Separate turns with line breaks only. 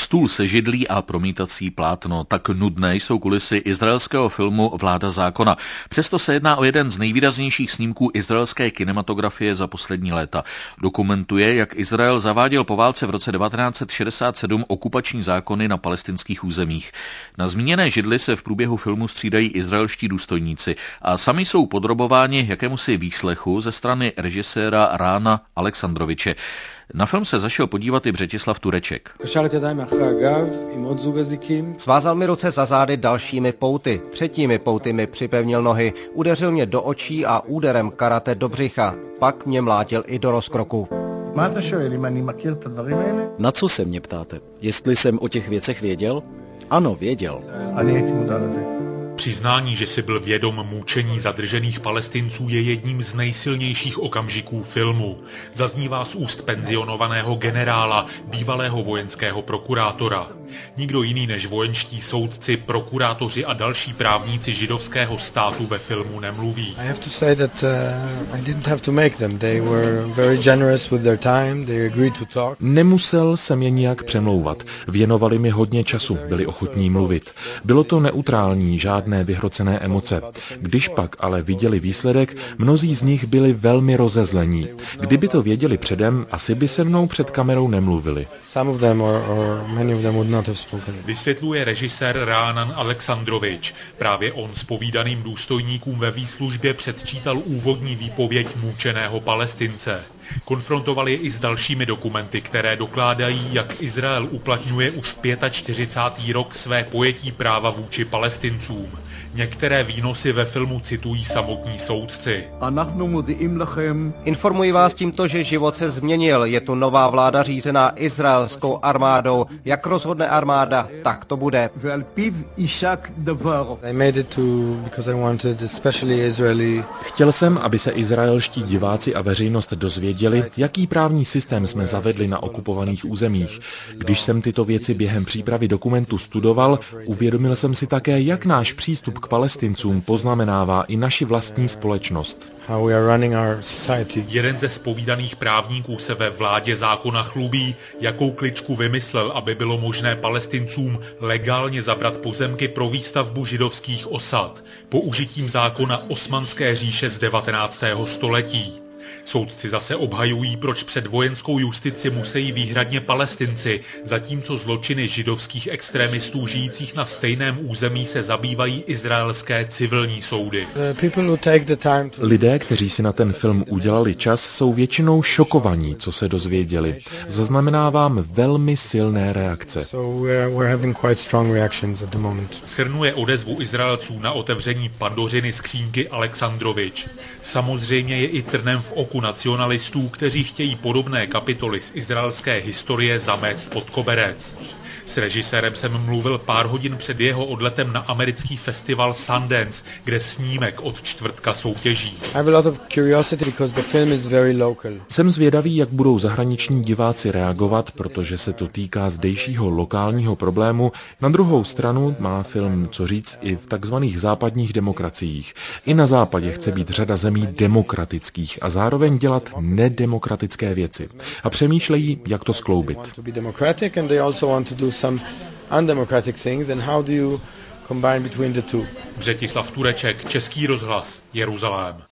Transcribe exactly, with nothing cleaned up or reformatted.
Stůl se židlí a promítací plátno. Tak nudné jsou kulisy izraelského filmu Vláda zákona. Přesto se jedná o jeden z nejvýraznějších snímků izraelské kinematografie za poslední léta. Dokumentuje, jak Izrael zaváděl po válce v roce devatenáct set šedesát sedm okupační zákony na palestinských územích. Na zmíněné židli se v průběhu filmu střídají izraelští důstojníci a sami jsou podrobováni jakémusi výslechu ze strany režiséra Rána Alexandroviče. Na film se zašel podívat i Břetislav Tureček.
Svázal mi ruce za zády dalšími pouty, třetími pouty mi připevnil nohy, udeřil mě do očí a úderem karate do břicha, pak mě mlátil i do rozkroku.
Na co se mě ptáte? Jestli jsem o těch věcech věděl? Ano, věděl.
Přiznání, že si byl vědom mučení zadržených Palestinců, je jedním z nejsilnějších okamžiků filmu. Zaznívá z úst penzionovaného generála, bývalého vojenského prokurátora. Nikdo jiný než vojenští soudci, prokurátoři a další právníci židovského státu ve filmu nemluví.
Nemusel jsem je nijak přemlouvat. Věnovali mi hodně času, byli ochotní mluvit. Bylo to neutrální, žádné vyhrocené emoce. Když pak ale viděli výsledek, mnozí z nich byli velmi rozezlení. Kdyby to věděli předem, asi by se mnou před kamerou nemluvili.
Vysvětluje režisér Ránan Alexandrovič. Právě on zpovídaným důstojníkům ve výslužbě předčítal úvodní výpověď mučeného Palestince. Konfrontoval je i s dalšími dokumenty, které dokládají, jak Izrael uplatňuje už čtyřicátý pátý rok své pojetí práva vůči Palestincům. Některé výnosy ve filmu citují samotní soudci.
Informuji vás tímto, že život se změnil. Je tu nová vláda řízená izraelskou armádou. Jak rozhodne armáda, tak to bude.
Chtěl jsem, aby se izraelští diváci a veřejnost dozvěděli, jaký právní systém jsme zavedli na okupovaných územích. Když jsem tyto věci během přípravy dokumentu studoval, uvědomil jsem si také, jak náš přístup k Palestincům poznamenává i naši vlastní společnost.
Jeden ze zpovídaných právníků se ve Vládě zákona chlubí, jakou kličku vymyslel, aby bylo možné Palestincům legálně zabrat pozemky pro výstavbu židovských osad, použitím zákona Osmanské říše z devatenáctého století. Soudci zase obhajují, proč před vojenskou justici musí výhradně Palestinci, zatímco zločiny židovských extremistů žijících na stejném území se zabývají izraelské civilní soudy.
Lidé, kteří si na ten film udělali čas, jsou většinou šokovaní, co se dozvěděli. Zaznamenávám velmi silné reakce.
Shrnuje odezvu Izraelců na otevření Pandořiny skřínky Alexandrovič. Samozřejmě je i trnem v oku nacionalistů, kteří chtějí podobné kapitoly z izraelské historie zamést pod koberec. S režisérem jsem mluvil pár hodin před jeho odletem na americký festival Sundance, kde snímek od čtvrtka soutěží.
Jsem zvědavý, jak budou zahraniční diváci reagovat, protože se to týká zdejšího lokálního problému. Na druhou stranu má film co říct i v takzvaných západních demokraciích. I na západě chce být řada zemí demokratických a zároveň dělat nedemokratické věci. A přemýšlejí, jak to skloubit.
some undemocratic things, and how do you combine between the two?
Břetislav Tureček, Český rozhlas, Jeruzalém.